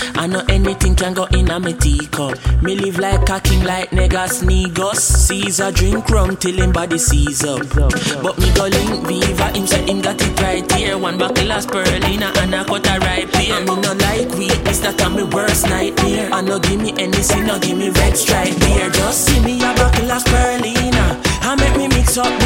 I know anything can go in a me teacup. Me live like a king like Negas Negos. Caesar drink rum till him body seize up. But me go link Viva, him say him got it right here. One buckle of spirulina and a cut a ripe here. Me no like weakness, that a me worst nightmare. I no give me anything, no give me red stripe beer. Just see me a buckle of spirulina, I make me mix up